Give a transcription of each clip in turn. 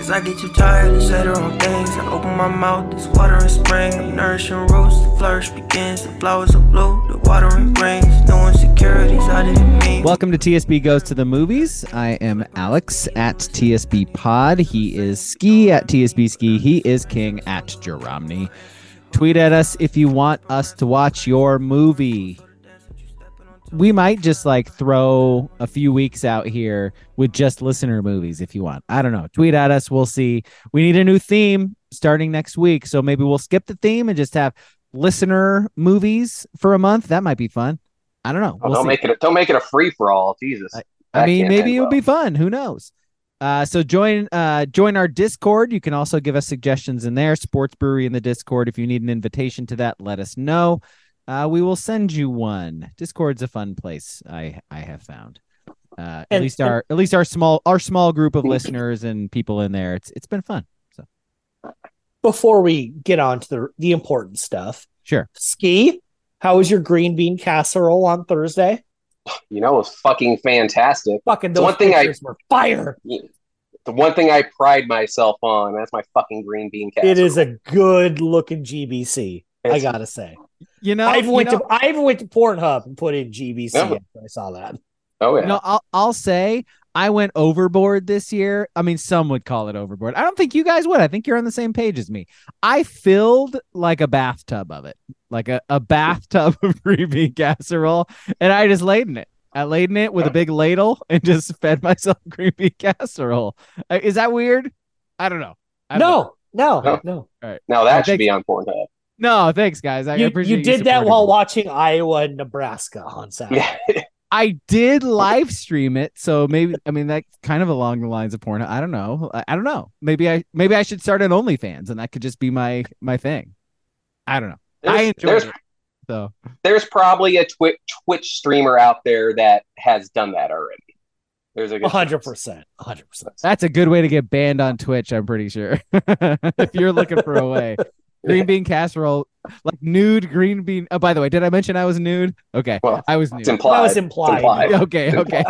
Cause I get too tired and say the wrong things. I open my mouth, there's water and spring. I'm nourishing roots, the flourish begins. The flowers are blue, the watering brings. No insecurities, I didn't mean. Welcome to TSB Goes to the Movies. I am Alex at TSB Pod. He is Ski at TSB Ski. He is King at Jeromney. Tweet at us if you want us to watch your movie. We might just throw a few weeks out here with just listener movies if you want. I don't know. Tweet at us. We'll see. We need a new theme starting next week. So maybe we'll skip the theme and just have listener movies for a month. That might be fun. I don't know. Don't make it a free for all. Jesus. I mean, maybe it'll be fun. Who knows? So join our Discord. You can also give us suggestions in there. Sports Brewery in the Discord. If you need an invitation to that, let us know. We will send you one. Discord's a fun place. I have found. At least our small group of listeners and people in there. It's been fun. So before we get on to the important stuff, sure. Ski, how was your green bean casserole on Thursday? It was fucking fantastic. Fucking those pictures were fire. The one thing I pride myself on, that's my fucking green bean casserole. It is a good looking GBC. I gotta say. I even went to Pornhub and put in GBC after I saw that. Oh yeah. I'll say I went overboard this year. I mean, some would call it overboard. I don't think you guys would. I think you're on the same page as me. I filled like a bathtub of it, like a bathtub of green bean casserole, and I just laid in it. I laid in it with a big ladle and just fed myself green bean casserole. Is that weird? I don't know. No. All right. Now that should be on Pornhub. No, thanks, guys. I appreciate you did that while watching Iowa and Nebraska on Saturday. Yeah. I did live stream it, so maybe that's kind of along the lines of porn. I don't know. I don't know. Maybe I should start an OnlyFans, and that could just be my thing. I don't know. I enjoyed it. So there's probably a Twitch streamer out there that has done that already. There's a 100%. That's a good way to get banned on Twitch. I'm pretty sure. If you're looking for a way. Green bean casserole, like nude green bean. Oh, by the way, did I mention I was nude? Okay, well, I was nude. It's implied. That was implied. Okay.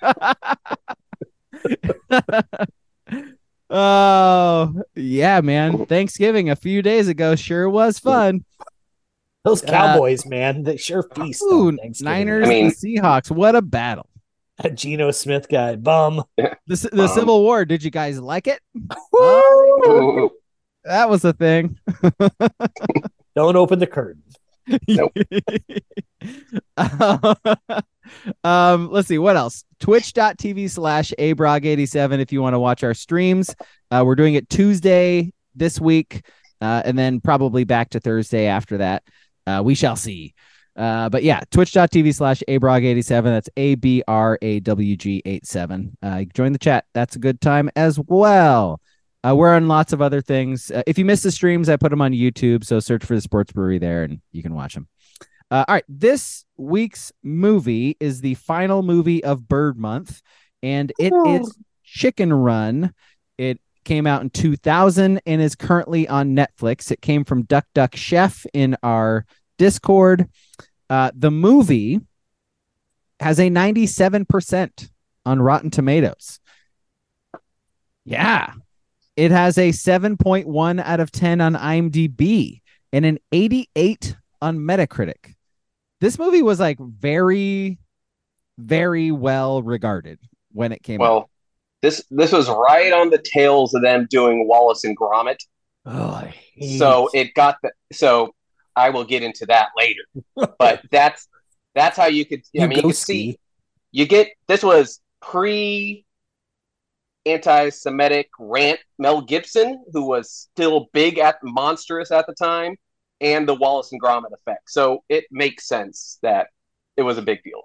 Oh, yeah, man. Thanksgiving a few days ago sure was fun. Those Cowboys, man, they sure feast. Niners and Seahawks. What a battle. That Geno Smith guy, bum. The Civil War, did you guys like it? That was a thing. Don't open the curtain. Nope. Let's see what else. Twitch.tv/abrog87 if you want to watch our streams. We're doing it Tuesday this week, and then probably back to Thursday after that. We shall see. But yeah, twitch.tv/abrog87. That's ABRAWG87. Join the chat. That's a good time as well. We're on lots of other things. If you miss the streams, I put them on YouTube. So search for the Sports Brewery there and you can watch them. All right. This week's movie is the final movie of Bird Month, and it is Chicken Run. It came out in 2000 and is currently on Netflix. It came from Duck Duck Chef in our Discord. The movie has a 97% on Rotten Tomatoes. Yeah. It has a 7.1 out of 10 on IMDb and an 88 on Metacritic. This movie was very, very well regarded when it came out. Well, this was right on the tails of them doing Wallace and Gromit. So I will get into that later. But that's how you could. You can see. This was anti-Semitic rant Mel Gibson, who was still monstrous at the time, and the Wallace and Gromit effect. So it makes sense that it was a big deal.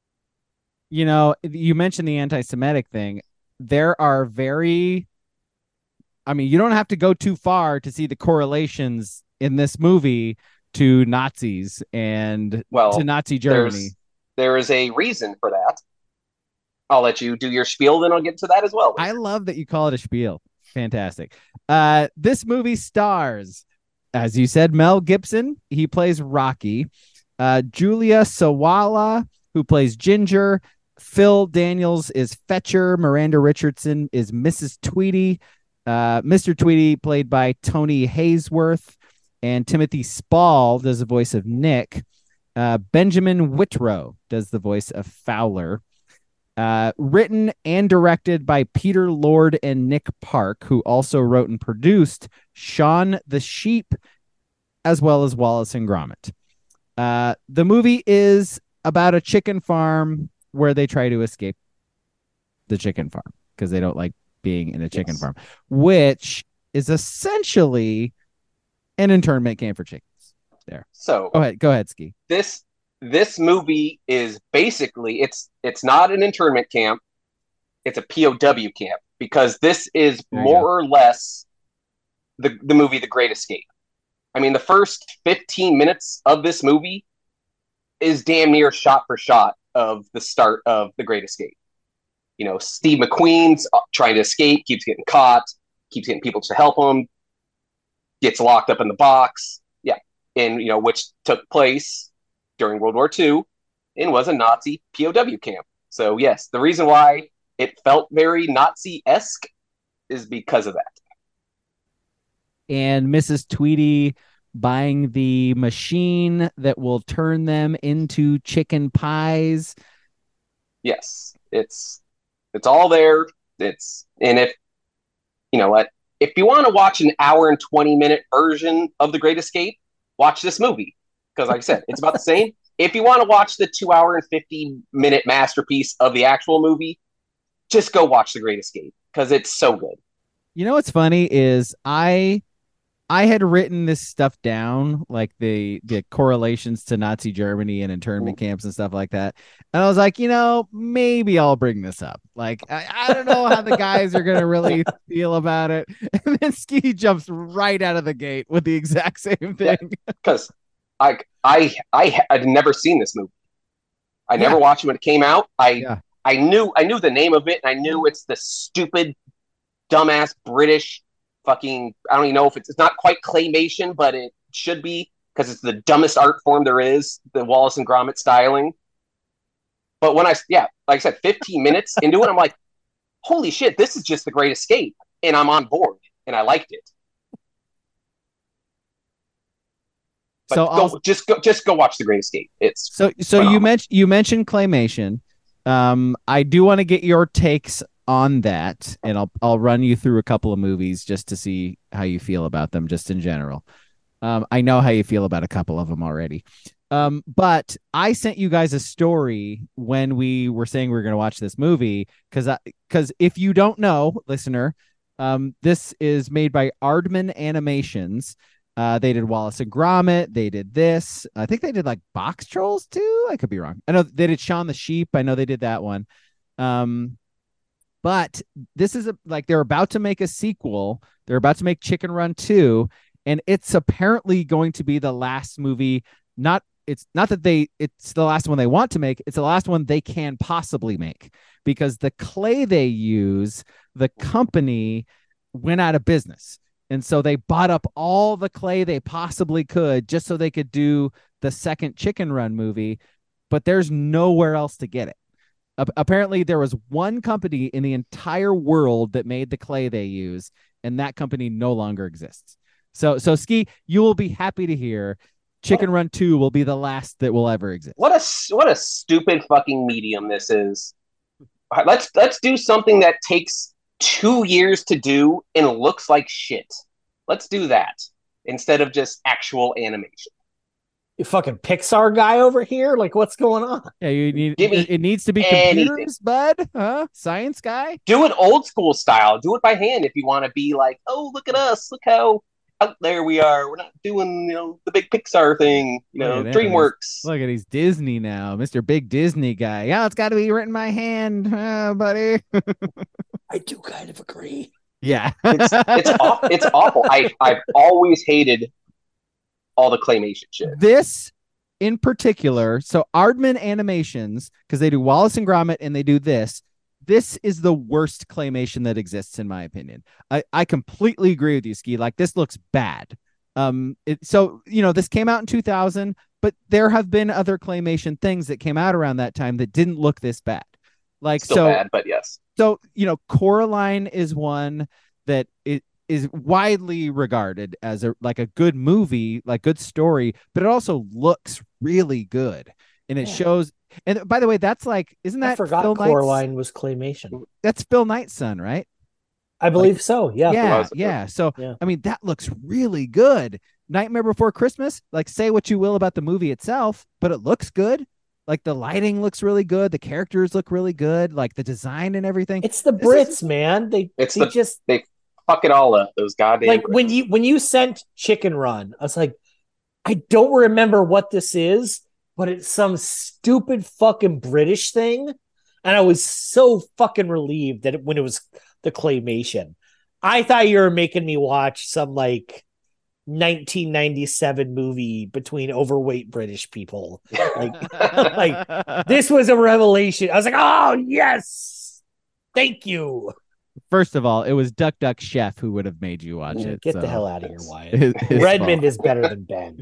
You mentioned the anti-Semitic thing. There are you don't have to go too far to see the correlations in this movie to Nazis and to Nazi Germany. There is a reason for that. I'll let you do your spiel, then I'll get to that as well. I love that you call it a spiel. Fantastic. This movie stars, as you said, Mel Gibson. He plays Rocky. Julia Sawala, who plays Ginger. Phil Daniels is Fetcher. Miranda Richardson is Mrs. Tweedy. Mr. Tweety, played by Tony Haysworth, and Timothy Spall does the voice of Nick. Benjamin Whitrow does the voice of Fowler. Written and directed by Peter Lord and Nick Park, who also wrote and produced Shaun the Sheep, as well as Wallace and Gromit. The movie is about a chicken farm where they try to escape the chicken farm because they don't like being in a chicken farm, which is essentially an internment camp for chickens. There. So go ahead, Ski. This movie is basically it's not an internment camp, it's a POW camp, because this is more or less the movie The Great Escape. I mean, the first 15 minutes of this movie is damn near shot for shot of the start of The Great Escape. You know, Steve McQueen's trying to escape, keeps getting caught, keeps getting people to help him, gets locked up in the box. Yeah. And, you know, which took place during World War II and was a Nazi POW camp. So, yes, the reason why it felt very Nazi-esque is because of that. And Mrs. Tweety buying the machine that will turn them into chicken pies. Yes, it's all there. And if you know what, if you want to watch an hour and 20-minute version of The Great Escape, watch this movie, because like I said, it's about the same. If you want to watch the 2 hour and 50-minute masterpiece of the actual movie, just go watch The Great Escape, because it's so good. You know what's funny is I had written this stuff down, like the correlations to Nazi Germany and internment camps and stuff like that. And I was like, you know, maybe I'll bring this up. Like, I don't know how the guys are going to really feel about it. And then Ski jumps right out of the gate with the exact same thing. Because I had never seen this movie. I never watched it when it came out. I knew the name of it, and I knew it's the stupid, dumbass British fucking, I don't even know if it's not quite claymation, but it should be, because it's the dumbest art form there is, the Wallace and Gromit styling. But when like I said, 15 minutes into it, I'm like, holy shit, this is just The Great Escape, and I'm on board, and I liked it. But just go watch The Great Escape. It's so phenomenal. you mentioned claymation. I do want to get your takes on that, and I'll run you through a couple of movies just to see how you feel about them, just in general. I know how you feel about a couple of them already. But I sent you guys a story when we were saying we were going to watch this movie, because if you don't know, listener, this is made by Aardman Animations. They did Wallace and Gromit. They did this. I think they did like Box Trolls too. I could be wrong. I know they did Shaun the Sheep. I know they did that one. But this is they're about to make a sequel. They're about to make Chicken Run 2, and it's apparently going to be the last movie. It's not that it's the last one they want to make. It's the last one they can possibly make, because the clay they use, the company went out of business. And so they bought up all the clay they possibly could just so they could do the second Chicken Run movie, but there's nowhere else to get it. Apparently there was one company in the entire world that made the clay they use, and that company no longer exists. So Ski, you will be happy to hear Chicken Run 2 will be the last that will ever exist. What a stupid fucking medium this is. Let's do something that takes 2 years to do and looks like shit. Let's do that instead of just actual animation. You fucking Pixar guy over here? Like, what's going on? Yeah, it needs to be computers, bud. Huh? Science guy? Do it old school style. Do it by hand if you want to be like, oh, look at us. Look how out there we are. We're not doing, the big Pixar thing, DreamWorks. Look at he's Disney now. Mr. Big Disney guy. Yeah, it's got to be written by hand, buddy. I do kind of agree. Yeah. It's awful. I've always hated all the claymation shit. This in particular, so Aardman Animations, because they do Wallace and Gromit and they do this is the worst claymation that exists, in my opinion. I completely agree with you, Ski. Like, this looks bad. This came out in 2000, but there have been other claymation things that came out around that time that didn't look this bad. Like, still bad, but yes. So, Coraline is one. that it is widely regarded as a good movie, like good story, but it also looks really good. And it shows. And by the way, that's like, isn't that I forgot Phil Coraline was claymation? That's Phil Knight's son, right? I believe so. Yeah. Yeah. So, I mean, that looks really good. Nightmare Before Christmas, like, say what you will about the movie itself, but it looks good. Like, the lighting looks really good. The characters look really good. Like, the design and everything. It's the Brits, man. They fuck it all up. Those goddamn like Brits. when you sent Chicken Run, I was like, I don't remember what this is, but it's some stupid fucking British thing. And I was so fucking relieved that when it was the claymation. I thought you were making me watch some like 1997 movie between overweight British people. Like this was a revelation. I was like, oh yes, thank you. First of all, it was Duck Duck Chef who would have made you watch it. Get the hell out of here, Wyatt. Redmond is better than Ben.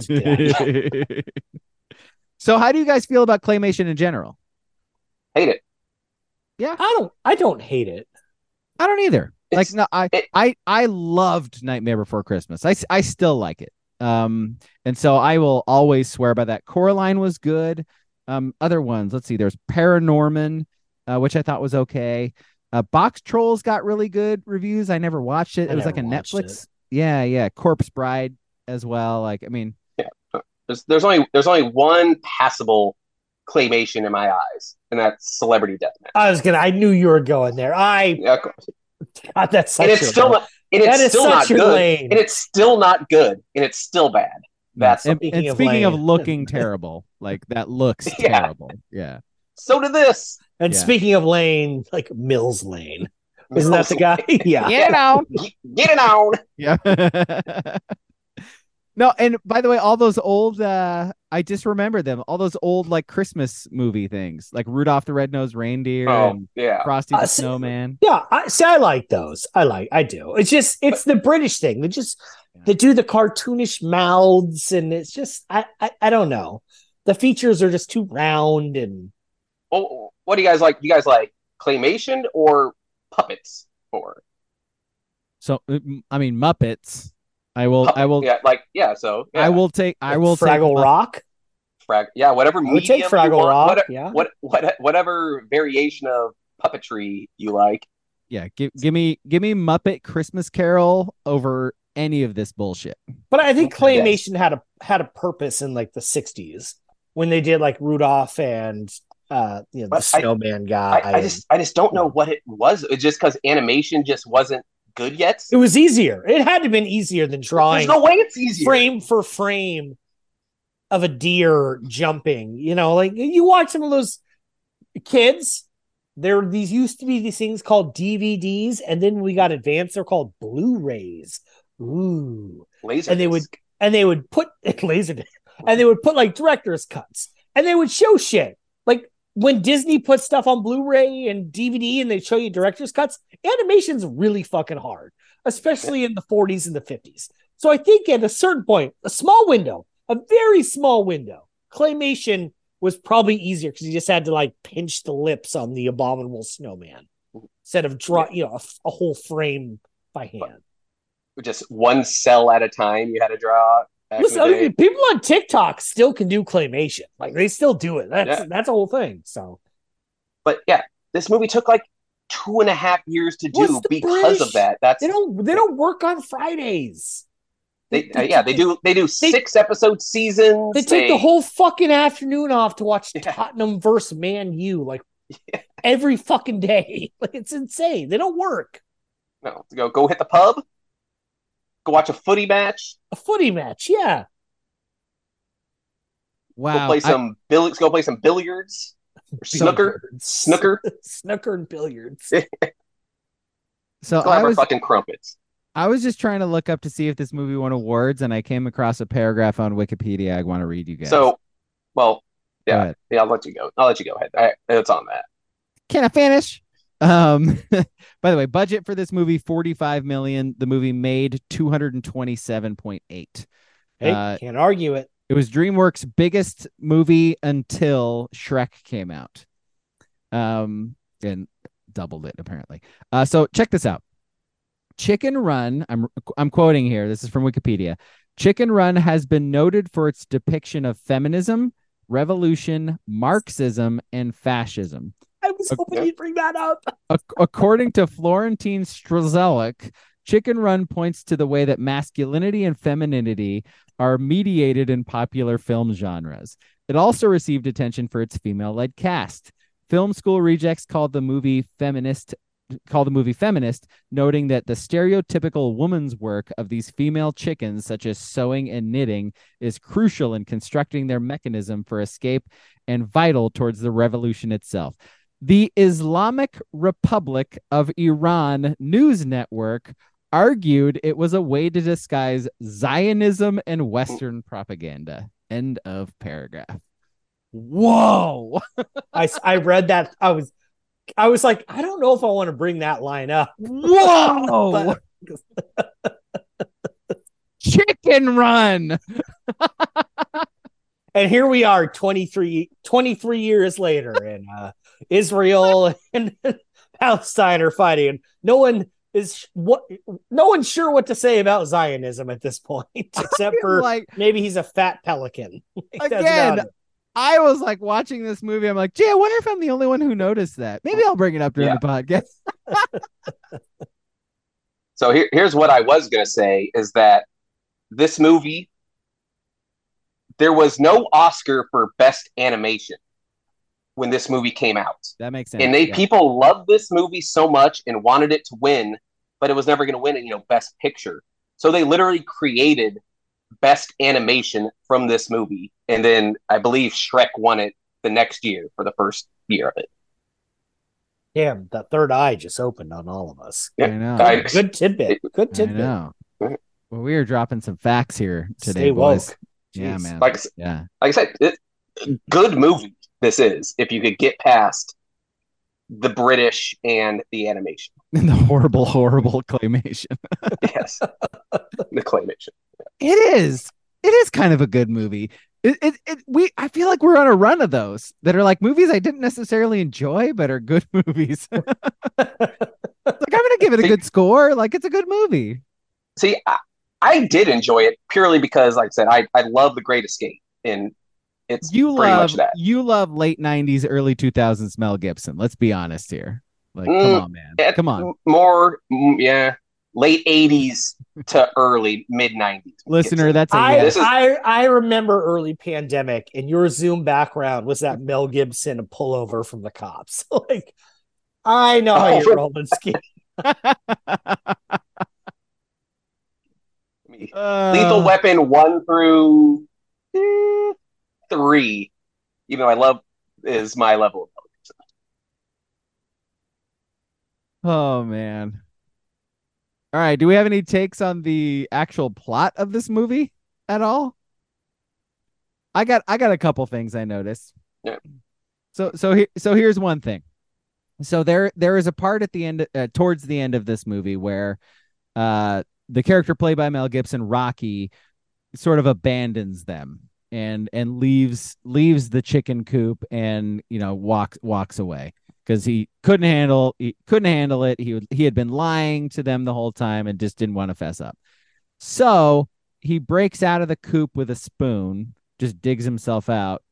So how do you guys feel about claymation in general? Hate it. Yeah. I don't hate it. I don't either. I loved Nightmare Before Christmas. I still like it. And so I will always swear by that. Coraline was good. Other ones, let's see. There's Paranorman, which I thought was okay. Box Trolls got really good reviews. I never watched it. It was like a Netflix. Yeah. Corpse Bride as well. Like, I mean, there's only one passable claymation in my eyes, and that's Celebrity Deathmatch. I knew you were going there. God, that's such it's still not good. Lane. And it's still not good. And it's still bad. That's speaking of looking terrible, like that looks terrible. Yeah. So did this. And speaking of Lane, like Mills Lane. Isn't that the guy? Yeah. Get it on. Get it on. Yeah. No, and by the way, all those old I just remember them. All those old like Christmas movie things, like Rudolph the Red-Nosed Reindeer and Frosty the Snowman. Yeah, I like those. I do. It's the British thing. They do the cartoonish mouths, and it's just I don't know. The features are just too round and. Well, what do you guys like? You guys like claymation or puppets? So I mean Muppets. I will. So I will take Fraggle Rock. Whatever. I would take Fraggle Rock. Whatever variation of puppetry you like. Yeah, give me Muppet Christmas Carol over any of this bullshit. But I think claymation had a purpose in like the 60s when they did like Rudolph and the snowman guy. I just don't know what it was. It's just because animation just wasn't good yet. It was easier. It had to have been easier than drawing. There's no way it's easier. Frame for frame of a deer jumping. Like you watch some of those kids. Used to be these things called DVDs, and then we got advanced. They're called Blu-rays. Ooh, laser. And they would put laser, and they would put like director's cuts, and they would show shit like. When Disney puts stuff on Blu-ray and DVD and they show you director's cuts, animation's really fucking hard, especially in the 40s and the 50s. So I think at a certain point, a very small window, claymation was probably easier because you just had to like pinch the lips on the abominable snowman instead of draw, a whole frame by hand. Just one cell at a time you had to draw. Listen, people on TikTok still can do claymation. Like they still do it. That's a whole thing. So, but yeah, this movie took like 2.5 years to do because of that. They don't work on Fridays. They do 6 episode seasons. They take the whole fucking afternoon off to watch Tottenham versus Man U every fucking day. Like it's insane. They don't work. No, go hit the pub. Go watch a footy match. Yeah. Wow. Go play some billiards. Or snooker. Snooker and billiards. So I was fucking crumpets. I was just trying to look up to see if this movie won awards, and I came across a paragraph on Wikipedia. I want to read you guys. So, I'll let you go. I'll let you go ahead. It's on that. Can I finish? By the way, budget for this movie $45 million. The movie made $227.8. Hey, can't argue it. It was DreamWorks' biggest movie until Shrek came out, and doubled it apparently. So check this out. Chicken Run, I'm quoting here. This is from Wikipedia. Chicken Run has been noted for its depiction of feminism, revolution, Marxism, and fascism. I was hoping you'd bring that up. According to Florentine Strzelczyk, Chicken Run points to the way that masculinity and femininity are mediated in popular film genres. It also received attention for its female-led cast. Film school rejects called the movie feminist, noting that the stereotypical woman's work of these female chickens, such as sewing and knitting, is crucial in constructing their mechanism for escape and vital towards the revolution itself. The Islamic Republic of Iran news network argued it was a way to disguise Zionism and Western propaganda. End of paragraph. Whoa. I read that. I was like, I don't know if I want to bring that line up. Whoa. Chicken Run. And here we are 23 years later, and Israel and Palestine are fighting, and no one's sure what to say about Zionism at this point, except for maybe he's a fat pelican. Again, I was like watching this movie. I'm like, gee, I wonder if I'm the only one who noticed that. Maybe I'll bring it up during the podcast. So here's what I was going to say is that this movie, there was no Oscar for Best Animation when this movie came out. That makes sense. And people loved this movie so much and wanted it to win, but it was never going to win, Best Picture. So they literally created Best Animation from this movie. And then I believe Shrek won it the next year for the first year of it. Damn, the third eye just opened on all of us. Yeah, I know. Good tidbit. Good tidbit. I know. Well, we are dropping some facts here today, Stay boys. woke. Yeah, Jeez. man. Like I said, good movie this is, if you could get past the British and the animation. And the horrible claymation. Yes. The claymation. Yeah. It is kind of a good movie. I feel like we're on a run of those that are like movies I didn't necessarily enjoy, but are good movies. Like, I'm going to give it a good score. Like, it's a good movie. See, I did enjoy it purely because, like I said, I love The Great Escape, and it's much that. You love late 90s, early 2000s Mel Gibson. Let's be honest here. Like, come on, man. Come on. More, late 80s to early mid 90s. Listener, that's I remember early pandemic, and your Zoom background was that Mel Gibson pullover from the cops. Like, I know how you're rolling, Ski. Lethal Weapon 1 through 3, even though I love, is my level of Mel Gibson. Oh man. All right, do we have any takes on the actual plot of this movie at all? I got a couple things I noticed. Yeah. So here's one thing. So there is a part at the end, towards the end of this movie, where the character played by Mel Gibson, Rocky, sort of abandons them and leaves the chicken coop and walks away because he couldn't handle it. He had been lying to them the whole time and just didn't want to fess up. So he breaks out of the coop with a spoon, just digs himself out.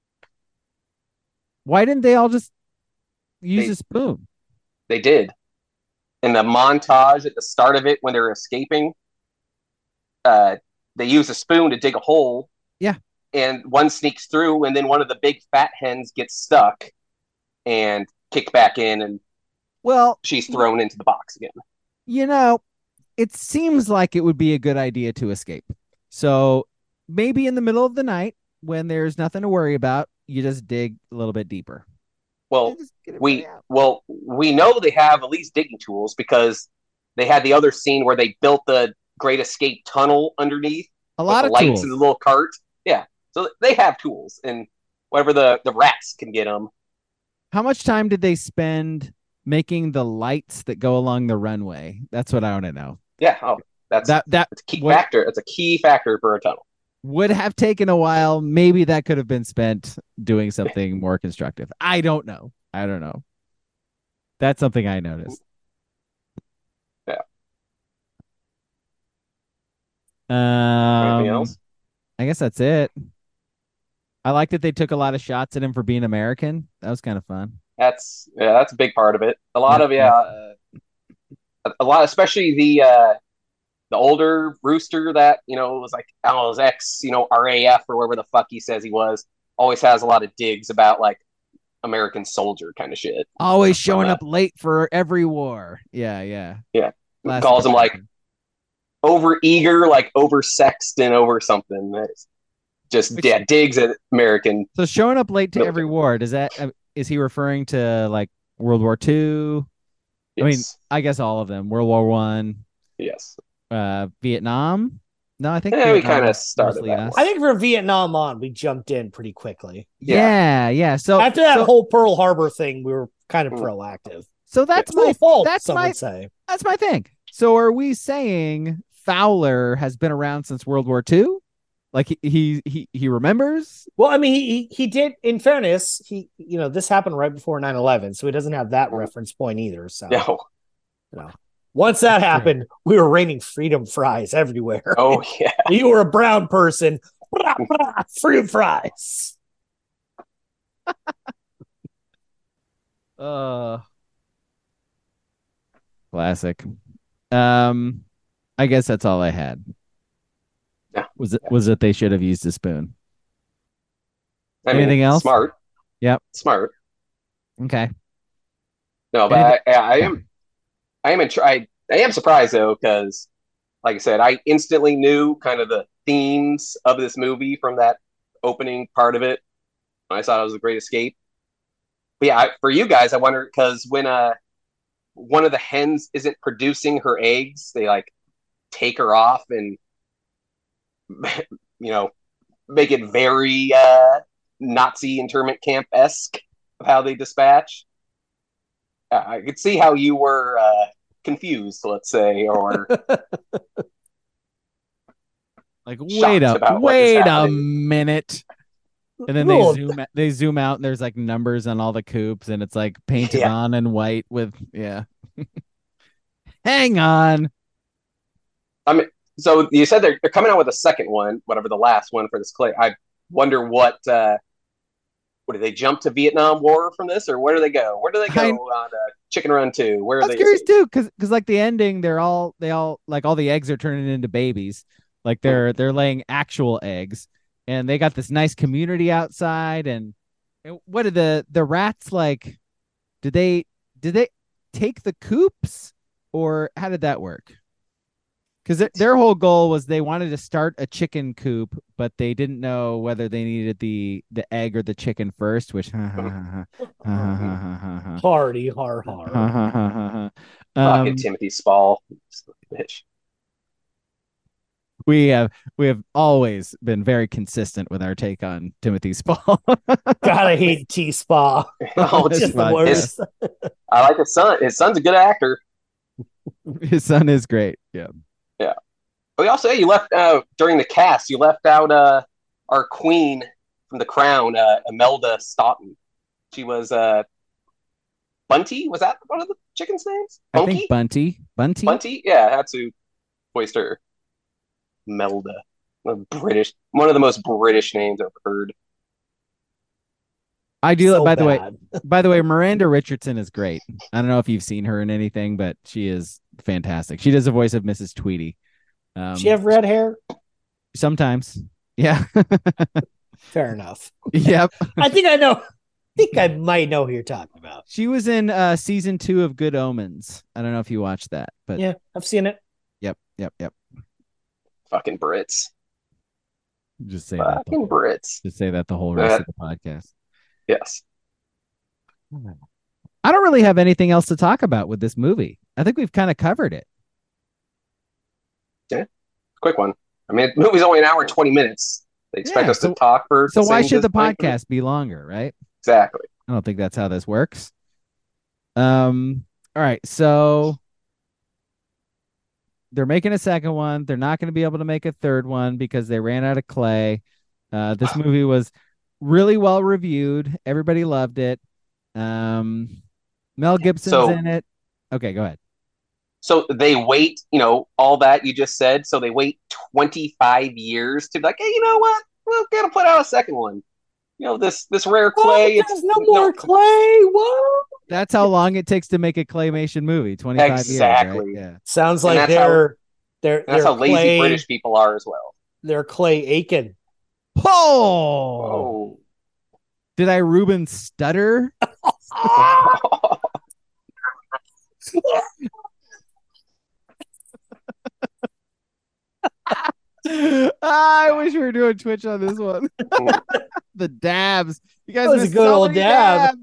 Why didn't they all just use a spoon? They did. In the montage at the start of it, when they're escaping, they use a spoon to dig a hole. Yeah. And one sneaks through, and then one of the big fat hens gets stuck and kicked back in, and she's thrown into the box again. It seems like it would be a good idea to escape. So maybe in the middle of the night, when there's nothing to worry about, you just dig a little bit deeper. Well, we know they have at least digging tools because they had the other scene where they built the Great Escape tunnel underneath. A lot of lights tools. And the little cart. Yeah, so they have tools, and whatever the rats can get them. How much time did they spend making the lights that go along the runway? That's what I want to know. Yeah, that's a key factor. It's a key factor for a tunnel. Would have taken a while. Maybe that could have been spent doing something more constructive. I don't know. That's something I noticed. Yeah. Anything else? I guess that's it. I like that they took a lot of shots at him for being American. That was kind of fun. That's a big part of it. A lot Yep, of yep. a lot, especially the older rooster that was like, I don't know, his ex, RAF or whatever the fuck he says he was, always has a lot of digs about like American soldier kind of shit. Always showing up late for every war. Yeah, yeah. Yeah, Classic calls him like American. over eager, like over sexed and over something. That's just digs at American. So showing up late to military. every war, is he referring to like World War II? Yes. I mean, I guess all of them. World War One. Yes. Vietnam. No, I think we kind of started that. I think from Vietnam on, we jumped in pretty quickly. Yeah. So after that whole Pearl Harbor thing, we were kind of proactive. So that's my fault. That's would say. That's my thing. So are we saying Fowler has been around since World War II? Like he remembers? Well, I mean, he did. In fairness, this happened right before 9/11, so he doesn't have that reference point either. So no. Once that happened, we were raining freedom fries everywhere. Oh yeah. You were a brown person. Freedom fries. Classic. I guess that's all I had. Yeah. Was it they should have used a spoon? Anything else? Smart. Yep. Smart. Okay. No, but I am surprised though, because like I said, I instantly knew kind of the themes of this movie from that opening part of it. I thought it was a great escape. But yeah, for you guys, I wonder, because when one of the hens isn't producing her eggs, they like take her off and make it very Nazi internment camp-esque of how they dispatch. I could see how you were confused, let's say, or like, wait a minute. And then they zoom out and there's like numbers on all the coops and it's like painted on in white with hang on. I mean, so you said they're coming out with a second one, whatever the last one for this clay. I wonder what do they jump to Vietnam War from this, or where do they go? Where do they go on Chicken Run 2? Where are they? I was curious too, because like the ending, they all like all the eggs are turning into babies, like they're laying actual eggs, and they got this nice community outside. And what did the rats like? Did they take the coops, or how did that work? Because their whole goal was they wanted to start a chicken coop, but they didn't know whether they needed the egg or the chicken first, which hardy har. Fucking Timothy Spall, bitch. We have always been very consistent with our take on Timothy Spall. Gotta hate T Spa. Oh, just the worst. I like his son. His son's a good actor. His son is great. Yeah. Yeah. We also, you left during the cast. You left out our queen from The Crown, Imelda Staunton. She was Bunty. Was that one of the chicken's names? Bunky? I think Bunty. Bunty. Yeah, that's who voiced her. Imelda, one of the most British names I've heard. I do. So by the way, Miranda Richardson is great. I don't know if you've seen her in anything, but she is fantastic. She does the voice of Mrs. Tweedy. She have red hair? Sometimes. Yeah. Fair enough. Yep. I think I might know who you're talking about. She was in season 2 of Good Omens. I don't know if you watched that, but yeah, I've seen it. Yep. Fucking Brits. Just say fucking that. Brits. Just say that the whole rest of the podcast. Yes. I don't really have anything else to talk about with this movie. I think we've kind of covered it. Yeah. Quick one. I mean, the movie's only an hour and 20 minutes. They expect us to talk for. So why should the podcast be longer, right? Exactly. I don't think that's how this works. All right. So they're making a second one. They're not going to be able to make a third one because they ran out of clay. This movie was really well reviewed. Everybody loved it. Mel Gibson's in it. Okay, go ahead. So they wait, all that you just said. So they wait 25 years to be like, hey, you know what? We're gonna put out a second one. This rare clay. There's no more clay. Whoa. That's how long it takes to make a claymation movie. 25 exactly. years. Right? Yeah. Sounds like they're how lazy British people are as well. They're Clay Aiken. Oh. Did I Ruben stutter? I wish we were doing Twitch on this one. The dabs. You guys was a good old dab.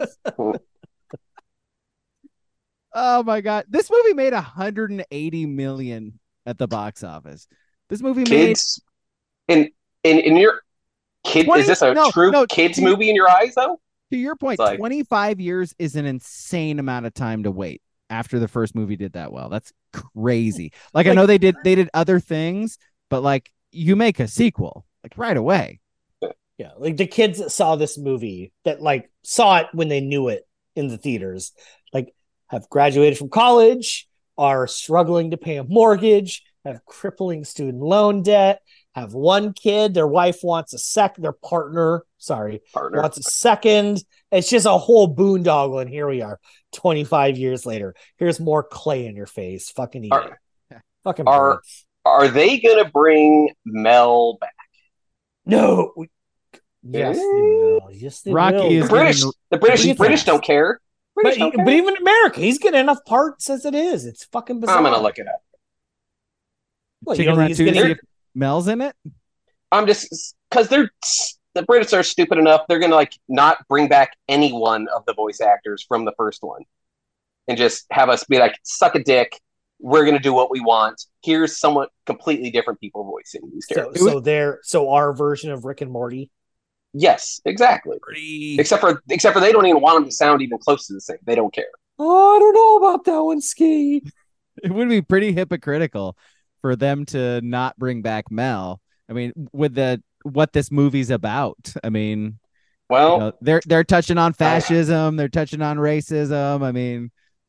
Oh my god. This movie made 180 million at the box office. This movie kids in your kid 20, is this a true kids movie in your eyes though? To your point, 25 years is an insane amount of time to wait after the first movie did that well. That's crazy. Like I know they did other things, but like you make a sequel like right away. Yeah, like the kids that saw this movie that like saw it when they knew it in the theaters, like have graduated from college, are struggling to pay a mortgage, have crippling student loan debt, have one kid, their wife wants their partner wants a second. It's just a whole boondoggle, and here we are 25 years later. Here's more clay in your face. Fucking eat it. Fucking are they gonna bring Mel back? No. Yes, they will. Yes, they Rocky will. Is the British don't care. But even in America, he's getting enough parts as it is. It's fucking bizarre. I'm gonna look it up. Well, Chicken Run 2 to see if Mel's in it? I'm just because the British are stupid enough, they're gonna like not bring back any one of the voice actors from the first one and just have us be like, suck a dick. We're gonna do what we want. Here's somewhat completely different people voicing these characters. So our version of Rick and Morty. Yes, exactly. Except for they don't even want them to sound even close to the same. They don't care. Oh, I don't know about that one, Ski. It would be pretty hypocritical for them to not bring back Mel. I mean, with what this movie's about. I mean, well, they're touching on fascism, they're touching on racism. I mean,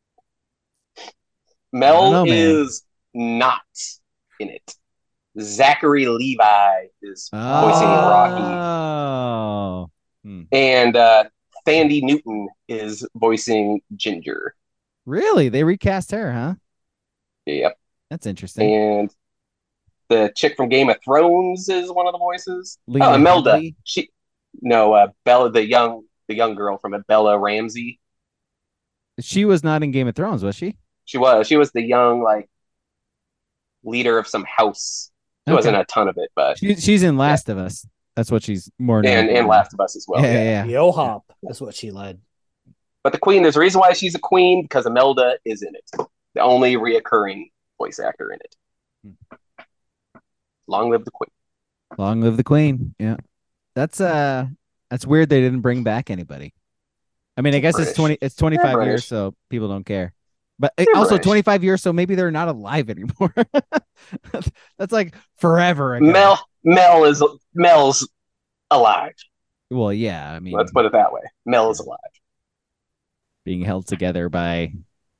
Mel is not in it. Zachary Levi is voicing Rocky. Oh. And Thandie Newton is voicing Ginger. Really? They recast her, huh? Yep. That's interesting. And the chick from Game of Thrones is one of the voices. Lena Imelda. Headey? Bella, the young girl from it, Bella Ramsey. She was not in Game of Thrones, was she? She was the young leader of some house. She wasn't a ton of it, but she's in Last of Us. That's what she's more known and Last of Us as well. Yeah. Yo Hop. That's what she led. But the queen, there's a reason why she's a queen, because Imelda is in it. The only reoccurring voice actor in it. Long live the queen. Long live the queen. Yeah. That's weird they didn't bring back anybody. I mean, I guess it's 25 years, so people don't care. But also British. 25 years, so maybe they're not alive anymore. That's like forever ago. Mel's alive. Well, yeah, I mean, let's put it that way. Mel is alive. Being held together by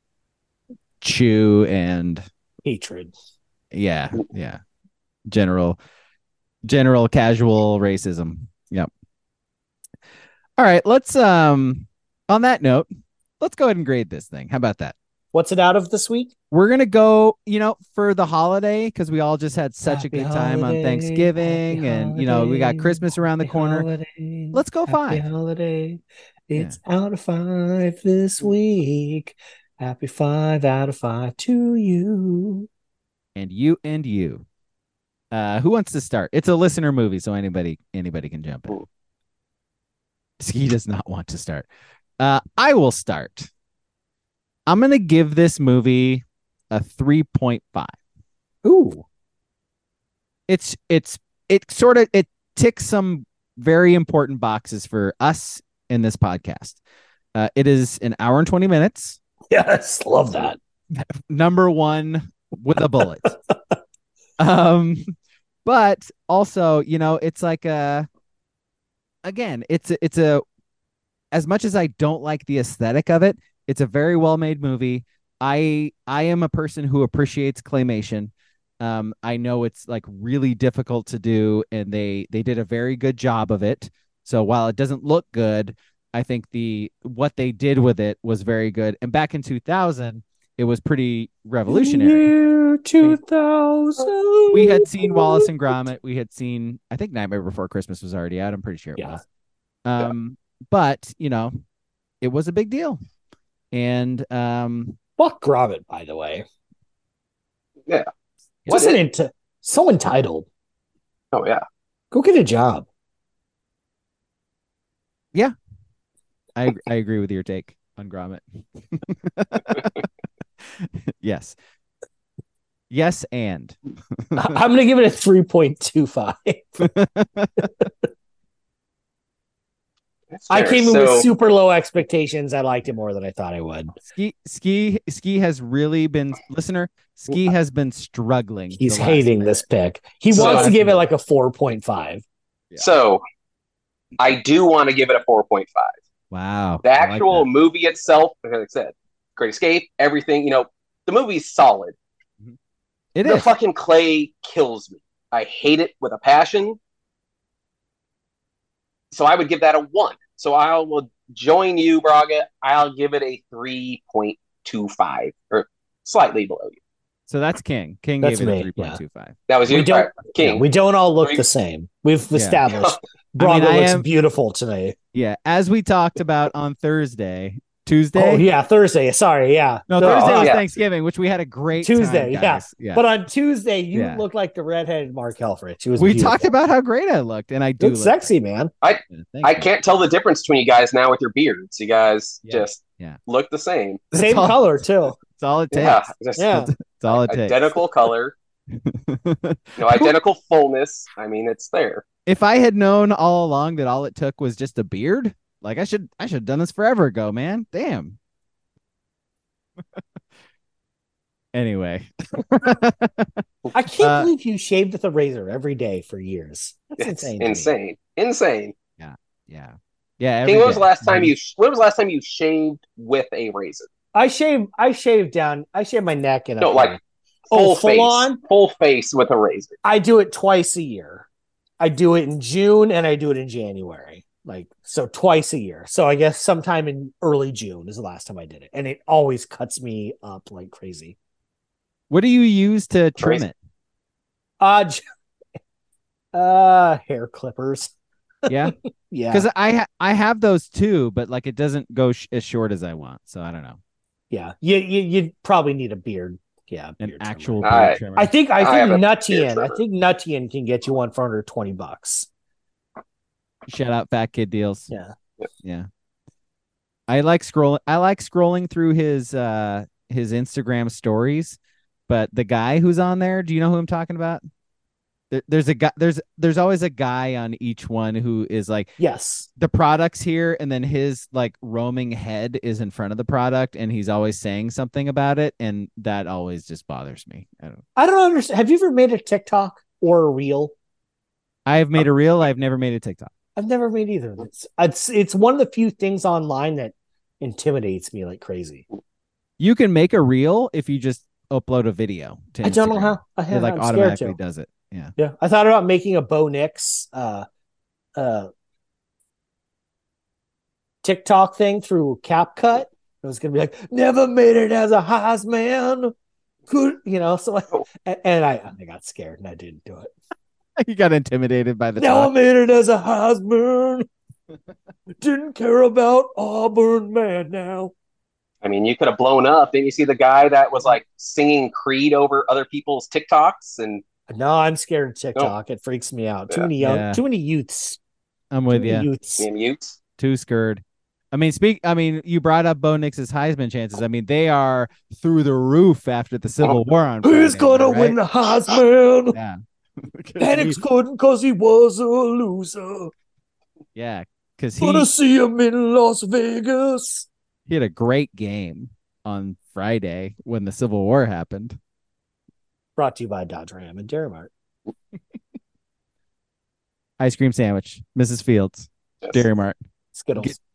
Chew and hatred. Yeah. General casual racism. Yep. All right, let's on that note, let's go ahead and grade this thing. How about that? What's it out of this week? We're going to go, for the holiday, because we all just had such a good time on Thanksgiving and, we got Christmas around the corner. Holiday, let's go 5. Holiday. It's out of 5 this week. Happy 5 out of 5 to you. And you. Who wants to start? It's a listener movie, so anybody can jump in. He does not want to start. I will start. I'm going to give this movie a 3.5. Ooh. It ticks some very important boxes for us in this podcast. It is an hour and 20 minutes. Yes, love that. Number 1 with a bullet. But also, it's like it's a as much as I don't like the aesthetic of it, it's a very well-made movie. I am a person who appreciates claymation. I know it's like really difficult to do, and they did a very good job of it. So while it doesn't look good, I think what they did with it was very good. And back in 2000, it was pretty revolutionary. Year 2000. We had seen Wallace and Gromit. We had seen, I think Nightmare Before Christmas was already out. I'm pretty sure it was. But it was a big deal. And fuck Gromit, by the way. Yeah. So entitled. Oh yeah. Go get a job. Yeah. I agree with your take on Gromit. Yes. Yes, and I'm going to give it a 3.25. I came in with super low expectations. I liked it more than I thought I would. Ski has really been Ski has been struggling. He's hating this pick. He wants to give it like a 4.5. Yeah. So I do want to give it a 4.5. Wow. The actual movie itself, like I said, Great Escape, everything, the movie's solid. The fucking clay kills me. I hate it with a passion. So I would give that a 1. So I will join you, Braga. I'll give it a 3.25 or slightly below you. So that's King. King gave it a 3.25. Yeah. That was you, King. Yeah, we don't all look the same. We've established. Braga looks beautiful today. Yeah, as we talked about on Tuesday. Oh yeah, Thursday. Sorry, yeah. No, Thursday was Thanksgiving, which we had a great Tuesday. Time, yeah, but on Tuesday you look like the redheaded Mark Helfrich. We talked about how great I looked, and I do look sexy, man. I can't tell the difference between you guys now with your beards. You guys just look the same. Same color too. That's all it takes. That's all it takes. Identical color. Identical fullness. I mean, it's there. If I had known all along that all it took was just a beard, like I should have done this forever ago, man. Damn. Anyway. I can't believe you shaved with a razor every day for years. That's insane. Insane. Yeah. King, when was the last time you shaved with a razor? I shave my neck and full face with a razor. I do it twice a year. I do it in June and I do it in January. So twice a year. So I guess sometime in early June is the last time I did it. And it always cuts me up like crazy. What do you use to trim it? Hair clippers. Yeah. Yeah. Because I have those too, but like it doesn't go as short as I want. So I don't know. Yeah. You probably need a beard. Yeah. An actual beard trimmer. I think Nuttian can get you one for under $20. Shout out Fat Kid Deals. Yeah. I like scrolling through his Instagram stories, but the guy who's on there, do you know who I'm talking about? There's a guy. There's always a guy on each one who is like, yes, the product's here, and then his like roaming head is in front of the product, and he's always saying something about it, and that always just bothers me. I don't understand. Have you ever made a TikTok or a reel? I've made a reel. I've never made a TikTok. I've never made either. It's one of the few things online that intimidates me like crazy. You can make a reel if you just upload a video to Instagram. I don't know how. It like automatically does it. Yeah. I thought about making a Bo Nix TikTok thing through CapCut. It was gonna be like, never made it as a Heisman. Could so I got scared and I didn't do it. You got intimidated by the never made it as a Heisman. Didn't care about Auburn, man. Now. I mean, you could have blown up. Didn't you see the guy that was like singing Creed over other people's TikToks? And no, I'm scared of TikTok. It freaks me out. Too many youths. I'm with you. Youths. Too scared. I mean, you brought up Bo Nix's Heisman chances. I mean, they are through the roof after the Civil War on Friday. Who's gonna win the Heisman? Yeah. Penix couldn't because he was a loser. Yeah, because gonna see him in Las Vegas. He had a great game on Friday when the Civil War happened. Brought to you by Dodge Ram and Dairy Mart. Ice cream sandwich, Mrs. Fields, yes. Dairy Mart. Skittles.